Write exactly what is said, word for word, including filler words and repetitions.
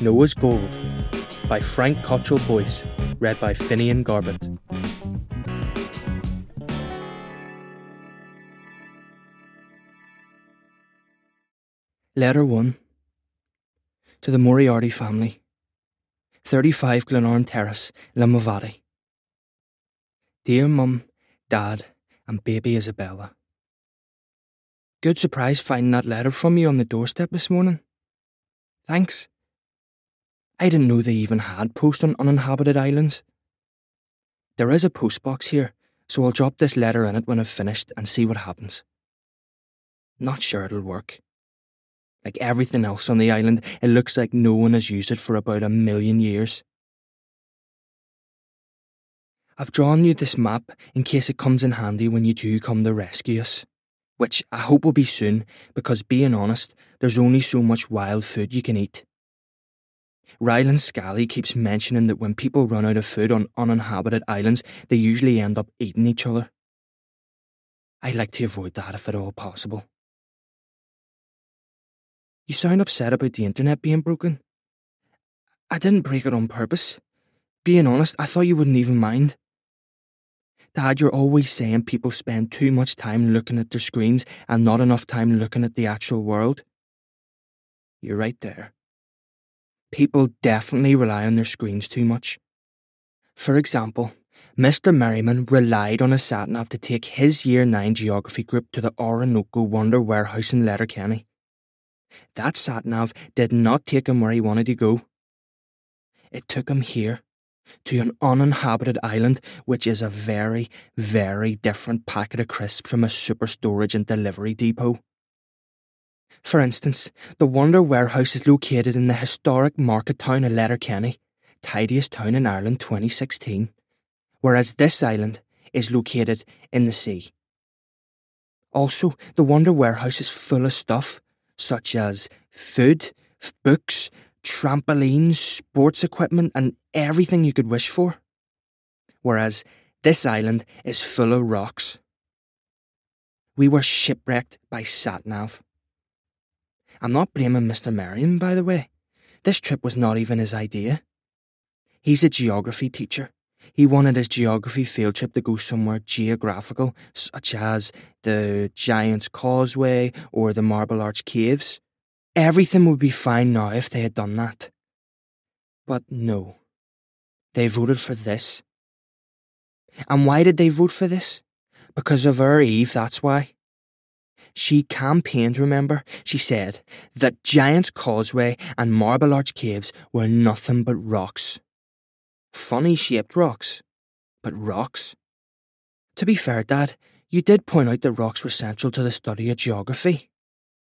Noah's Gold by Frank Cottrell Boyce, read by Finian Garbett. Letter one. To the Moriarty family, thirty-five Glenarm Terrace, Limavady. Dear Mum, Dad, and baby Isabella. Good surprise finding that letter from you on the doorstep this morning. Thanks. I didn't know they even had post on uninhabited islands. There is a postbox here, so I'll drop this letter in it when I've finished and see what happens. Not sure it'll work. Like everything else on the island, it looks like no one has used it for about a million years. I've drawn you this map in case it comes in handy when you do come to rescue us, which I hope will be soon because, being honest, there's only so much wild food you can eat. Ryland Scally keeps mentioning that when people run out of food on uninhabited islands, they usually end up eating each other. I'd like to avoid that if at all possible. You sound upset about the internet being broken. I didn't break it on purpose. Being honest, I thought you wouldn't even mind. Dad, you're always saying people spend too much time looking at their screens and not enough time looking at the actual world. You're right there. People definitely rely on their screens too much. For example, Mister Merriman relied on a sat-nav to take his Year nine geography group to the Orinoco Wonder Warehouse in Letterkenny. That sat-nav did not take him where he wanted to go. It took him here, to an uninhabited island, which is a very, very different packet of crisps from a super storage and delivery depot. For instance, the Wonder Warehouse is located in the historic market town of Letterkenny, tidiest town in Ireland twenty sixteen, whereas this island is located in the sea. Also, the Wonder Warehouse is full of stuff, such as food, books, trampolines, sports equipment, and everything you could wish for. Whereas this island is full of rocks. We were shipwrecked by sat-nav. I'm not blaming Mister Merriam, by the way. This trip was not even his idea. He's a geography teacher. He wanted his geography field trip to go somewhere geographical, such as the Giant's Causeway or the Marble Arch Caves. Everything would be fine now if they had done that. But no. They voted for this. And why did they vote for this? Because of our Eve, that's why. She campaigned, remember? She said that Giant's Causeway and Marble Arch Caves were nothing but rocks. Funny shaped rocks, but rocks. To be fair, Dad, you did point out that rocks were central to the study of geography.